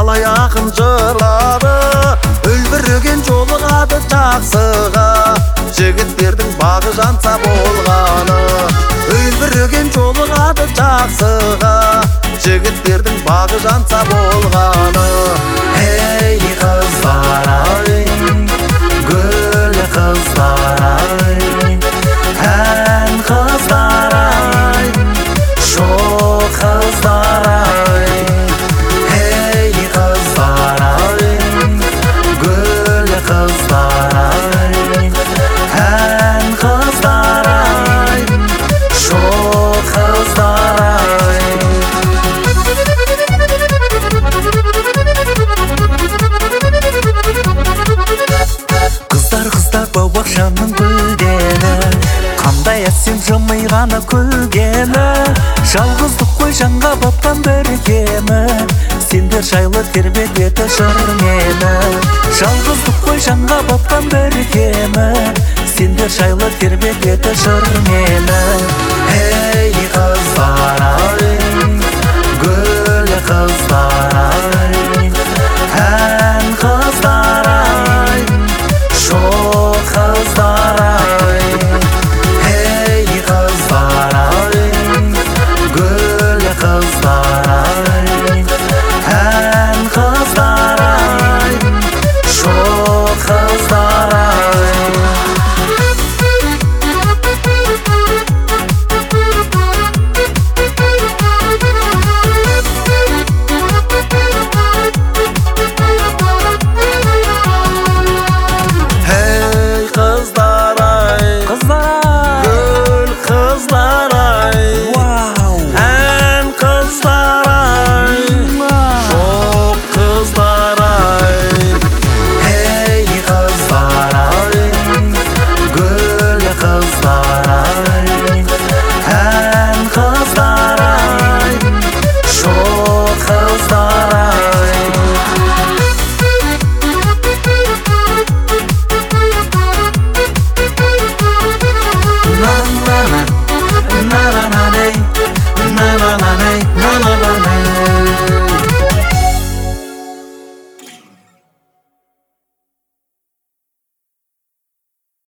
талай ақын жырлары үлбіреген жолығады жақсыға, жігіттердің бағы жанса болғаны. Үлбіреген жолығады жақсыға, жігіттердің бағы жанса болғаны. Ей қыздар ай, гүл қыздар ай, ән қыздар ай, шоқ қыздар ай. Ей қыздар ай, гүл қыздар ай, ән қыздар ай, шоқ қыздар ай. Қыздар бау-бақшаның гүлдені, қандай әсем жымиғаны күлгені. Жалғыздық қой жанға батқан бір кемі, сендер жайлы тербетеді жыр мені. Жалғыздық қой жанға батқан бір кемі, сендер жайлы тербетеді жыр мені.